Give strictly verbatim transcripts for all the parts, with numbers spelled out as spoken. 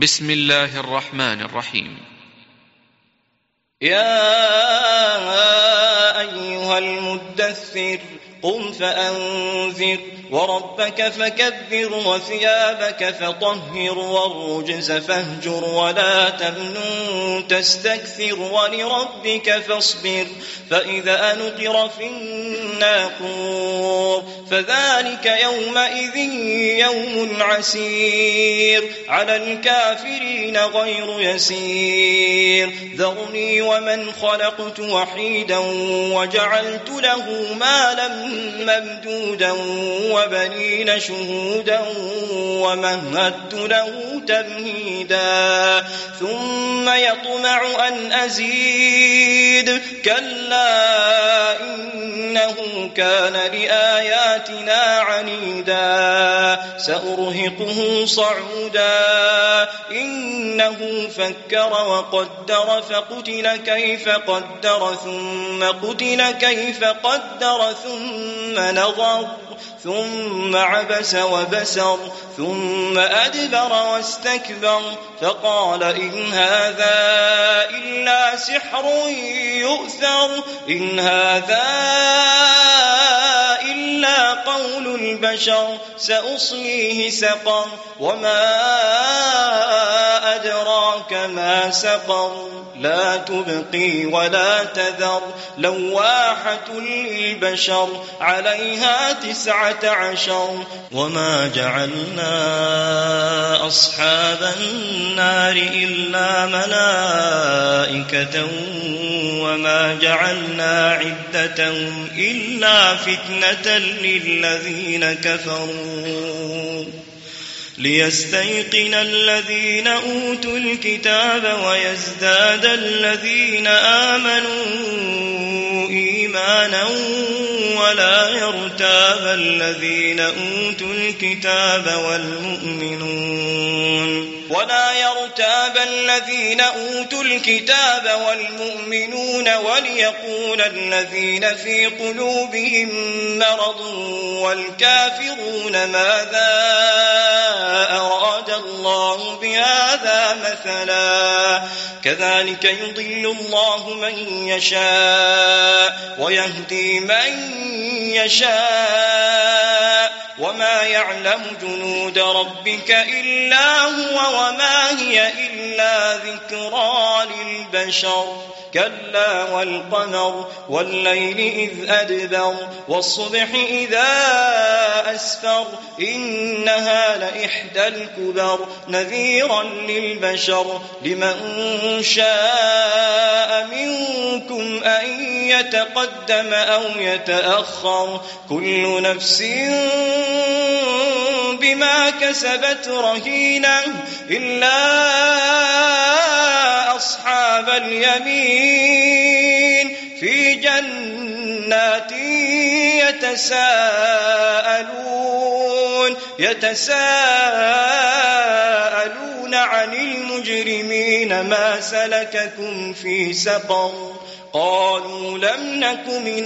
بسم الله الرحمن الرحيم. يا أيها المدثر قم فأنذر وربك فكبر وثيابك فطهر والرجز فاهجر ولا تمنن تستكثر ولربك فاصبر فإذا نقر في الناقور فذلك يومئذ يوم عسير على الكافرين غير يسير ذرني ومن خلقت وحيدا وجعلت له مالا ممدودا وبنين شهودا ومهدت له تمهيدا ثم يطمع أن أزيد كلا إنه كان لآياتنا عنيدا سأرهقه صعودا إنه فكر وقدر فقتل كيف قدر ثم قتل كيف قدر ثم نظر ثم عبس وبسر ثم أدبر واستكبر فقال إن هذا إلا سحر يؤثر إن هذا إلا قول البشر سأصليه سقر وما أدراك ما سقر لا تبقي ولا تذر لواحة للبشر عليها تسعة عشر وما جعلنا أصحاب النار إلا ملائكة وما جعلنا عدتهم إلا فتنة للذين كفروا ليستيقن الذين أوتوا الكتاب ويزداد الذين آمنوا إيمانا ولا يرتاب الذين أوتوا الكتاب والمؤمنون ولا يرتاب الذين أوتوا الكتاب والمؤمنون وليقول الذين في قلوبهم مرض والكافرون ماذا أراد الله بهذا مثلا كذلك يضل الله من يشاء ويهدي من يشاء وما يعلم جنود ربك إلا هو وما هي إلا ذكرى للبشر كلا والقمر والليل إذ أدبر والصبح إذا أسفر إنها لإحدى الكبر نذيرا للبشر لمن شاء منكم أن يتقدم أو يتأخر كل نفس بما كسبت رهينة إلا أصحاب اليمين في جنات يتساءلون يتساءلون عن المجرمين ما سلككم في سقر قالوا لم نك من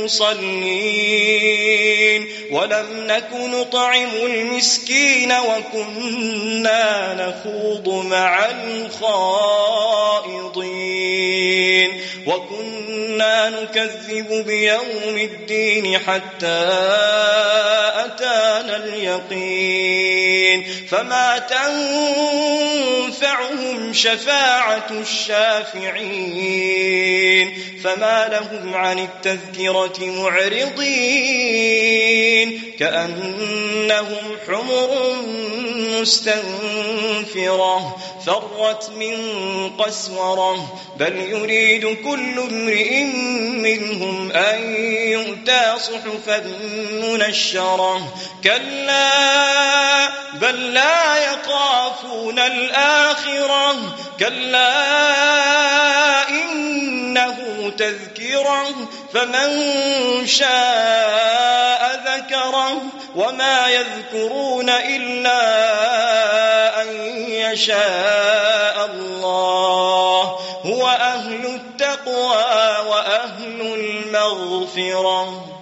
المصلين ولم نك نطعم المسكين وكنا نخوض مع الخائضين وكنا نكذب بيوم الدين حتى أتانا اليقين فما تنفعهم شفاعة الشافعين فما لهم عن التذكرة معرضين كأنهم حمر مستنفرة فرت من قسورة بل يريد كل امرئ منهم أن يؤتى صحفا منشرة كلا بل لا يخافون الآخرة كلا إنه تذكرة فمن شاء ذكره وما يذكرون إلا أن يشاء الله هو أهل التقوى وأهل المغفرة.